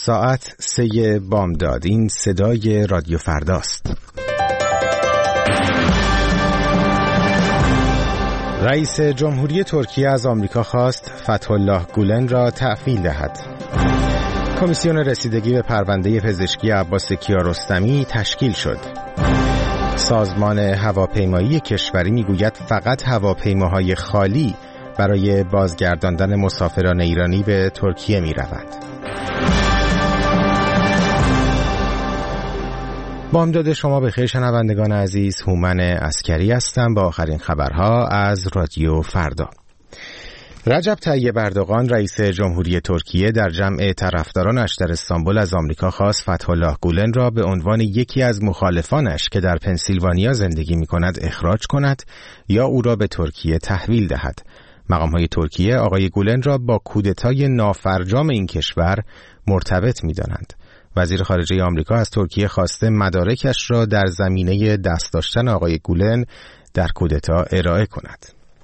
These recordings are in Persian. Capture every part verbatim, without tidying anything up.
ساعت سه بامداد. این صدای رادیو فرداست. رئیس جمهوری ترکیه از آمریکا خواست فتح‌الله گولن را تعفیل دهد. کمیسیون رسیدگی به پرونده پزشکی عباس کیارستمی تشکیل شد. سازمان هواپیمایی کشوری میگوید فقط هواپیماهای خالی برای بازگرداندن مسافران ایرانی به ترکیه می‌روند. بامداد شما بخیر شنوندگان عزیز، هومن عسکری هستم با آخرین خبرها از رادیو فردا. رجب طیب اردوغان رئیس جمهوری ترکیه در جمع طرفدارانش در استانبول از آمریکا خواست فتح‌الله گولن را به عنوان یکی از مخالفانش که در پنسیلوانیا زندگی می‌کند اخراج کند یا او را به ترکیه تحویل دهد. مقام‌های ترکیه آقای گولن را با کودتای نافرجام این کشور مرتبط می‌دانند. وزیر خارجه آمریکا از ترکیه خواسته مدارکش را در زمینه دست داشتن آقای گولن در کودتا ارائه کند.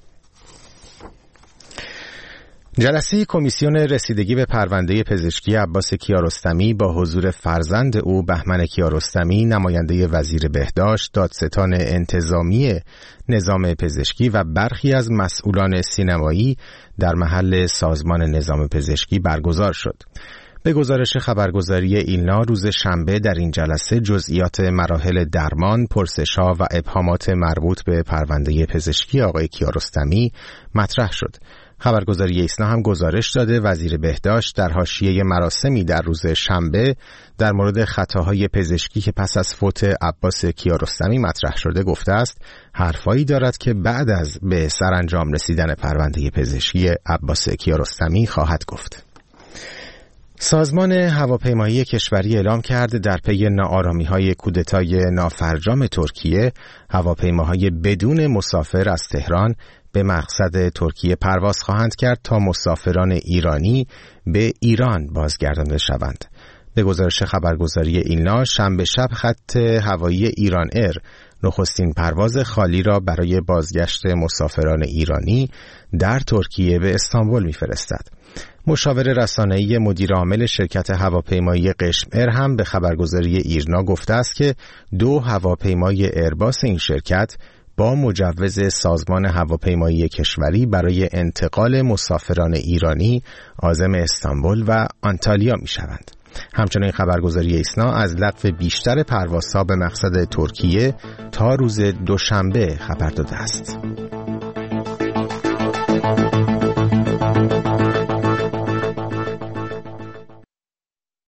جلسه کمیسیون رسیدگی به پرونده پزشکی عباس کیارستمی با حضور فرزند او بهمن کیارستمی، نماینده وزیر بهداشت، دادستان انتظامی نظام پزشکی و برخی از مسئولان سینمایی در محل سازمان نظام پزشکی برگزار شد. به گزارش خبرگزاری ایلنا روز شنبه در این جلسه جزئیات مراحل درمان، پرسش‌ها و ابهامات مربوط به پرونده پزشکی آقای کیارستمی مطرح شد. خبرگزاری ایسنا هم گزارش داده وزیر بهداشت در حاشیه مراسمی در روز شنبه در مورد خطاهای پزشکی که پس از فوت عباس کیارستمی مطرح شده گفته است حرفایی دارد که بعد از به سرانجام رسیدن پرونده پزشکی عباس کیارستمی خواهد گفت. سازمان هواپیمایی کشوری اعلام کرد در پی ناآرامی‌های کودتای نافرجام ترکیه، هواپیماهای بدون مسافر از تهران به مقصد ترکیه پرواز خواهند کرد تا مسافران ایرانی به ایران بازگردانده شوند. به گزارش خبرگزاری ایلنا شنبه شب خط هوایی ایران ایر نخستین پرواز خالی را برای بازگشت مسافران ایرانی در ترکیه به استانبول می‌فرستد. مشاور رسانه‌ای مدیر عامل شرکت هواپیمایی قشم ایر هم به خبرگزاری ایرنا گفته است که دو هواپیمای ایرباس این شرکت با مجوز سازمان هواپیمایی کشوری برای انتقال مسافران ایرانی عازم استانبول و آنتالیا می‌شوند. همچنین خبرگزاری ایسنا از لغو بیشتر پروازها به مقصد ترکیه تا روز دوشنبه خبر داده است.